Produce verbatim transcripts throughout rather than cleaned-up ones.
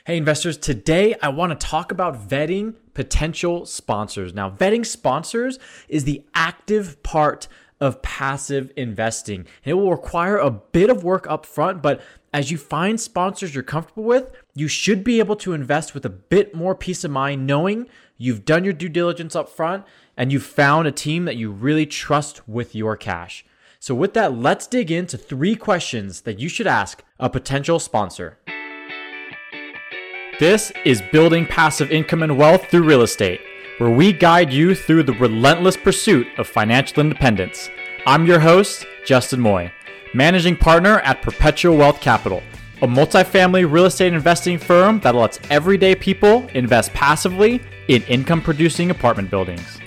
Hey investors, today I want to talk about vetting potential sponsors. Now, vetting sponsors is the active part of passive investing. It will require a bit of work up front, but as you find sponsors you're comfortable with, you should be able to invest with a bit more peace of mind knowing you've done your due diligence up front and you've found a team that you really trust with your cash. So with that, let's dig into three questions that you should ask a potential sponsor. This is Building Passive Income and Wealth Through Real Estate, where we guide you through the relentless pursuit of financial independence. I'm your host, Justin Moy, managing partner at Perpetual Wealth Capital, a multifamily real estate investing firm that lets everyday people invest passively in income-producing apartment buildings.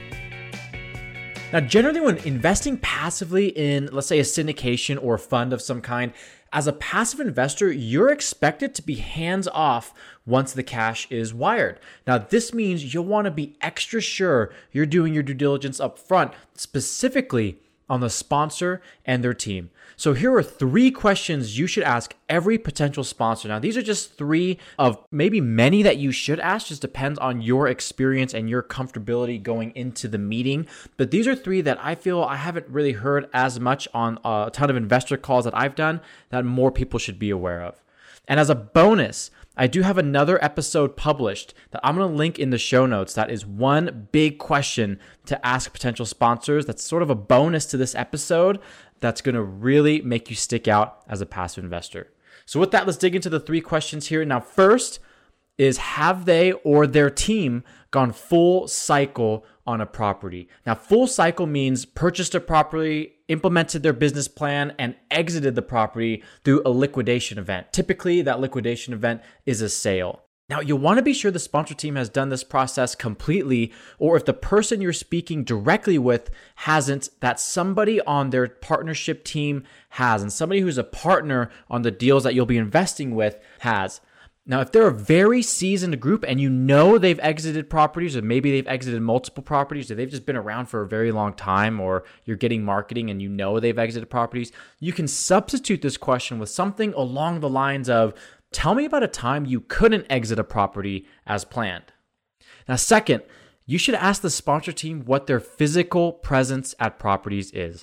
Now, generally when investing passively in, let's say, a syndication or a fund of some kind, as a passive investor, you're expected to be hands-off once the cash is wired. Now, this means you'll want to be extra sure you're doing your due diligence up front, specifically on the sponsor and their team. So here are three questions you should ask every potential sponsor. Now, these are just three of maybe many that you should ask. Just depends on your experience and your comfortability going into the meeting. But these are three that I feel I haven't really heard as much on a ton of investor calls that I've done that more people should be aware of. And as a bonus, I do have another episode published that I'm going to link in the show notes. That is one big question to ask potential sponsors. That's sort of a bonus to this episode that's going to really make you stick out as a passive investor. So with that, let's dig into the three questions here. Now, first is, have they or their team gone full cycle on a property? Now, full cycle means purchased a property, implemented their business plan, and exited the property through a liquidation event. Typically, that liquidation event is a sale. Now, you'll want to be sure the sponsor team has done this process completely, or if the person you're speaking directly with hasn't, that somebody on their partnership team has, and somebody who's a partner on the deals that you'll be investing with has. Now, if they're a very seasoned group and you know they've exited properties, or maybe they've exited multiple properties, or they've just been around for a very long time, or you're getting marketing and you know they've exited properties, you can substitute this question with something along the lines of, tell me about a time you couldn't exit a property as planned. Now, second, you should ask the sponsor team what their physical presence at properties is.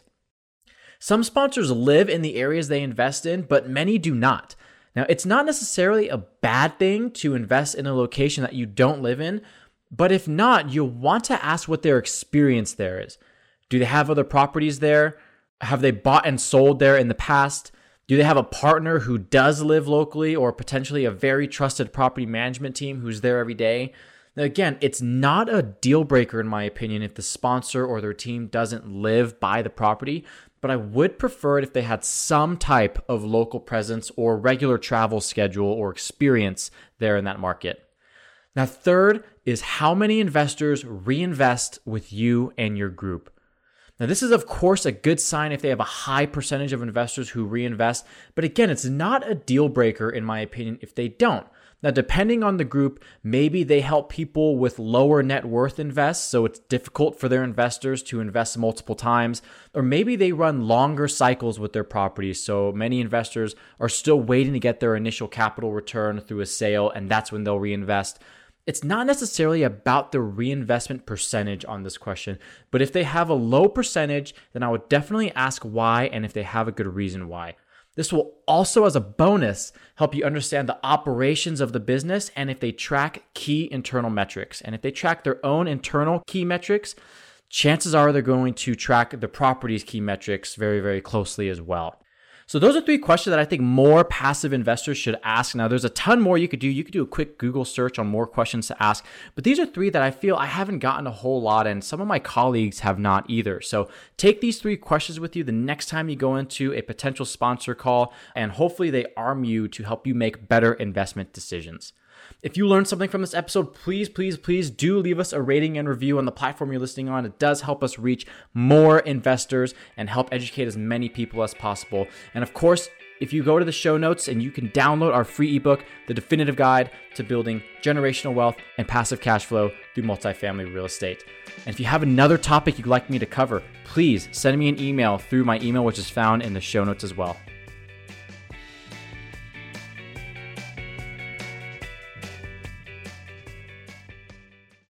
Some sponsors live in the areas they invest in, but many do not. Now, it's not necessarily a bad thing to invest in a location that you don't live in, but if not, you'll want to ask what their experience there is. Do they have other properties there? Have they bought and sold there in the past? Do they have a partner who does live locally, or potentially a very trusted property management team who's there every day? Now, again, it's not a deal breaker in my opinion if the sponsor or their team doesn't live by the property, but I would prefer it if they had some type of local presence or regular travel schedule or experience there in that market. Now, third is, how many investors reinvest with you and your group? Now, this is, of course, a good sign if they have a high percentage of investors who reinvest. But again, it's not a deal breaker, in my opinion, if they don't. Now, depending on the group, maybe they help people with lower net worth invest, so it's difficult for their investors to invest multiple times. Or maybe they run longer cycles with their properties, so many investors are still waiting to get their initial capital return through a sale, and that's when they'll reinvest. It's not necessarily about the reinvestment percentage on this question, but if they have a low percentage, then I would definitely ask why, and if they have a good reason why. This will also, as a bonus, help you understand the operations of the business and if they track key internal metrics. And if they track their own internal key metrics, chances are they're going to track the property's key metrics very, very closely as well. So those are three questions that I think more passive investors should ask. Now, there's a ton more you could do. You could do a quick Google search on more questions to ask, but these are three that I feel I haven't gotten a whole lot, and some of my colleagues have not either. So take these three questions with you the next time you go into a potential sponsor call, and hopefully they arm you to help you make better investment decisions. If you learned something from this episode, please, please, please do leave us a rating and review on the platform you're listening on. It does help us reach more investors and help educate as many people as possible. And of course, if you go to the show notes and you can download our free ebook, The Definitive Guide to Building Generational Wealth and Passive Cash Flow Through Multifamily Real Estate. And if you have another topic you'd like me to cover, please send me an email through my email, which is found in the show notes as well.